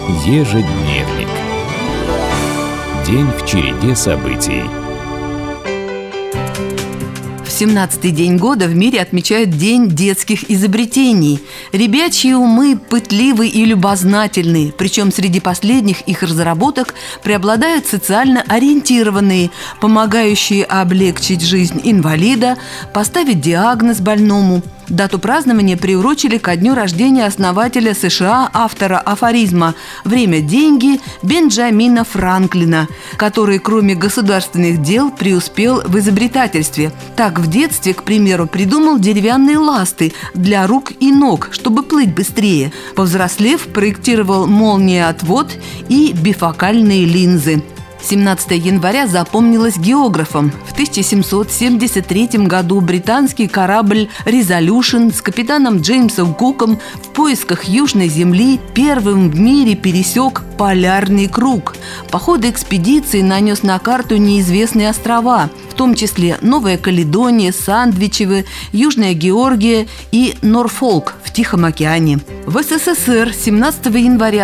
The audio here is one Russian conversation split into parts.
Ежедневник. День в череде событий. В 17-й день года в мире отмечают День детских изобретений. Ребячьи умы пытливы и любознательны, причем среди последних их разработок преобладают социально ориентированные, помогающие облегчить жизнь инвалида, поставить диагноз больному. Дату празднования приурочили ко дню рождения основателя США, автора афоризма «Время – деньги» Бенджамина Франклина, который, кроме государственных дел, преуспел в изобретательстве. Так, в детстве, к примеру, придумал деревянные ласты для рук и ног, чтобы плыть быстрее. Повзрослев, проектировал молниеотвод и бифокальные линзы. 17 января запомнилось географам. В 1773 году британский корабль «Резолюшн» с капитаном Джеймсом Куком в поисках Южной Земли первым в мире пересек полярный круг. По ходу экспедиции нанес на карту неизвестные острова, в том числе Новая Каледония, Сандвичевы, Южная Георгия и Норфолк в Тихом океане. В СССР 17 января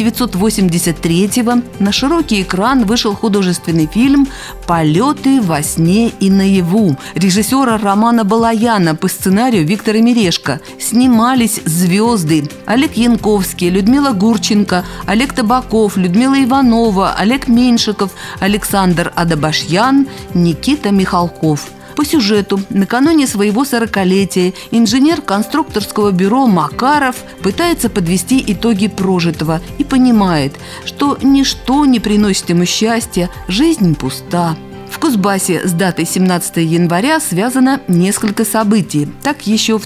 1983 на широкий экран вышел художественный фильм «Полеты во сне и наяву» режиссера Романа Балаяна по сценарию Виктора Мирешко. Снимались звезды: Олег Янковский, Людмила Гурченко, Олег Табаков, Людмила Иванова, Олег Меньшиков, Александр Адабашьян, Никита Михалков. По сюжету, накануне своего 40-летия инженер конструкторского бюро Макаров пытается подвести итоги прожитого и понимает, что ничто не приносит ему счастья, жизнь пуста. В Кузбассе с датой 17 января связано несколько событий. Так, еще в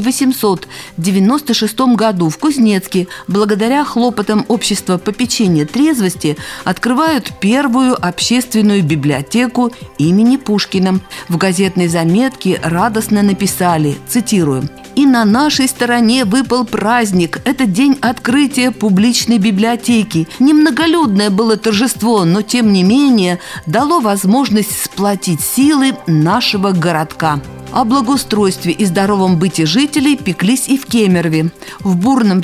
1896 году в Кузнецке, благодаря хлопотам общества попечения трезвости, открывают первую общественную библиотеку имени Пушкина. В газетной заметке радостно написали, цитирую: «И на нашей стороне выпал праздник. Это день открытия публичной библиотеки. Немноголюдное было торжество, но тем не менее дало возможность сплотить силы нашего городка». О благоустройстве и здоровом быте жителей пеклись и в Кемерове. В бурном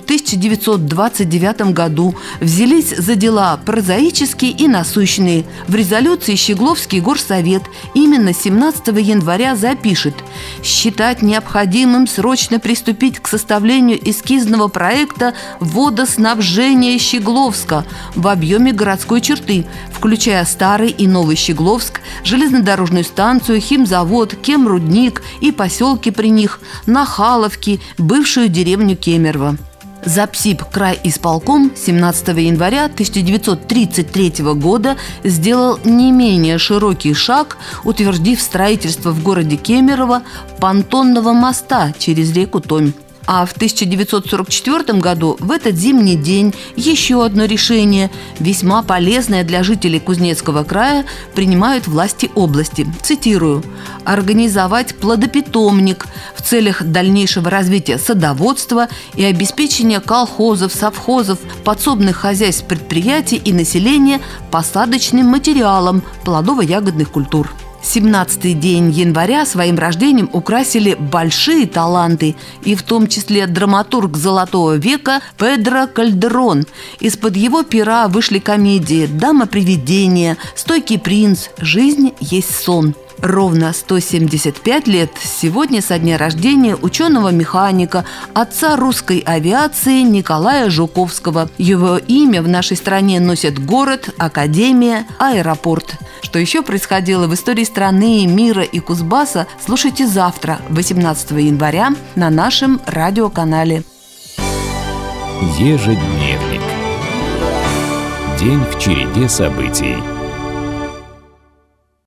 1929 году взялись за дела прозаические и насущные. В резолюции Щегловский горсовет именно 17 января запишет: «Считать необходимым срочно приступить к составлению эскизного проекта водоснабжения Щегловска в объеме городской черты, включая старый и новый Щегловск, железнодорожную станцию, химзавод, кемрудник и поселки при них, Нахаловки, бывшую деревню Кемерово». Запсиб крайисполком 17 января 1933 года сделал не менее широкий шаг, утвердив строительство в городе Кемерово понтонного моста через реку Томь. А в 1944 году в этот зимний день еще одно решение, весьма полезное для жителей Кузнецкого края, принимают власти области. Цитирую: «Организовать плодопитомник в целях дальнейшего развития садоводства и обеспечения колхозов, совхозов, подсобных хозяйств, предприятий и населения посадочным материалом плодово-ягодных культур». 17-й день января своим рождением украсили большие таланты, и в том числе драматург «Золотого века» Педро Кальдерон. Из-под его пера вышли комедии «Дама-привидение», «Стойкий принц», «Жизнь есть сон». Ровно 175 лет сегодня со дня рождения ученого-механика, отца русской авиации Николая Жуковского. Его имя в нашей стране носят город, академия, аэропорт. Что еще происходило в истории страны, мира и Кузбасса, слушайте завтра, 18 января, на нашем радиоканале. Ежедневник. День в череде событий.